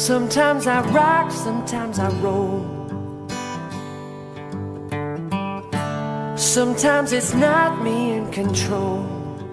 Sometimes I rock, sometimes I roll. Sometimes it's not me in control.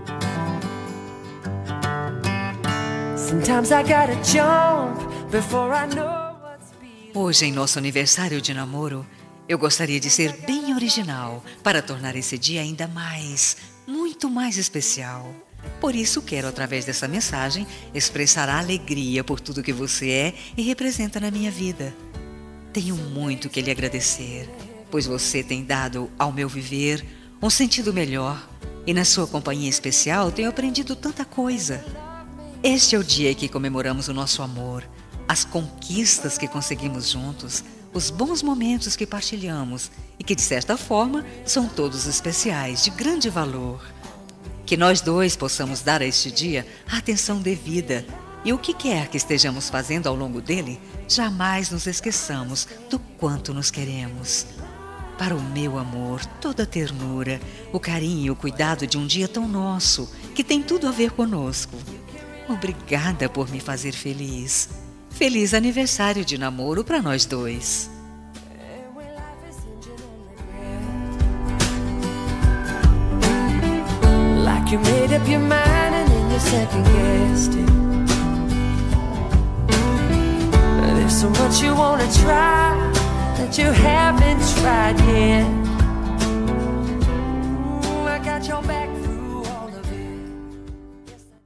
Sometimes I gotta jump before I know what's below. Hoje, em nosso aniversário de namoro, eu gostaria de ser bem original para tornar esse dia ainda mais, muito mais especial. Por isso, quero, através dessa mensagem, expressar a alegria por tudo que você é e representa na minha vida. Tenho muito que lhe agradecer, pois você tem dado ao meu viver um sentido melhor e na sua companhia especial tenho aprendido tanta coisa. Este é o dia que comemoramos o nosso amor, as conquistas que conseguimos juntos, os bons momentos que partilhamos e que, de certa forma, são todos especiais, de grande valor. Que nós dois possamos dar a este dia a atenção devida e o que quer que estejamos fazendo ao longo dele, jamais nos esqueçamos do quanto nos queremos. Para o meu amor, toda a ternura, o carinho e o cuidado de um dia tão nosso, que tem tudo a ver conosco. Obrigada por me fazer feliz. Feliz aniversário de namoro para nós dois. Like you made up your mind and then you second guessed it. There's so much you wanna try that you haven't tried yet.